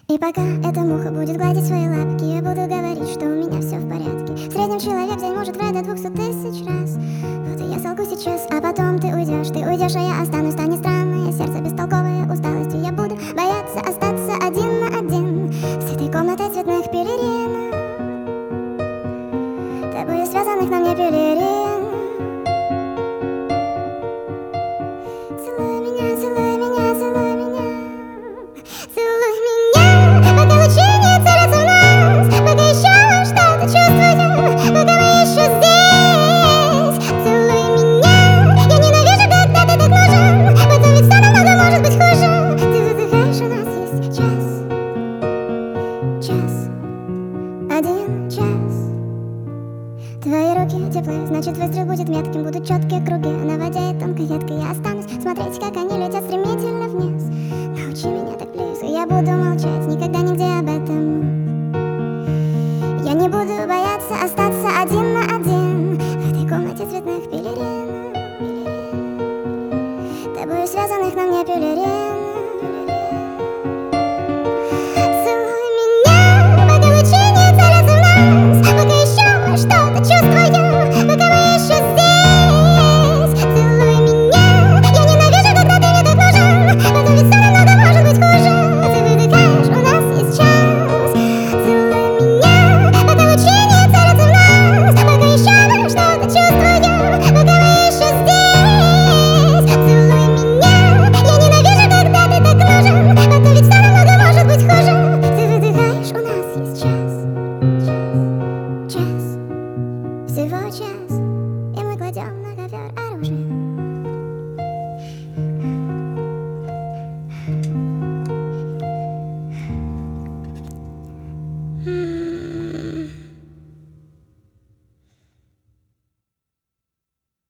И пока эта муха будет гладить свои лапки, я буду говорить, что у меня все в порядке. В среднем человек в день может врать до 200 000 раз. Вот и я солгу сейчас, а потом ты уйдешь, а я останусь. Станет странное сердце, бестолковое усталостью. Я буду бояться остаться один на один с этой комнатой цветных пелерин, тобою связанных на мне пелерин. Целуй меня, целуй меня, целуй меня. Целуй меня, пока лучи не целятся в нас, пока еще что-то чувствуем, пока мы еще здесь. Целуй меня, я ненавижу, когда ты так нужен, потом ведь все намного может быть хуже. Ты выдыхаешь, у нас есть час, один час. Твои руки теплые, значит выстрел будет метким. Будут четкие круги на воде и тонкой веткой. Я останусь смотреть, как они летят стремительно вниз. Научи меня так близко, я буду молчать, никогда нигде об этом. Я не буду бояться остаться один на один в этой комнате цветных пелерин, тобою связанных на мне пелерин. Всего час, и мы кладем на ковер оружие.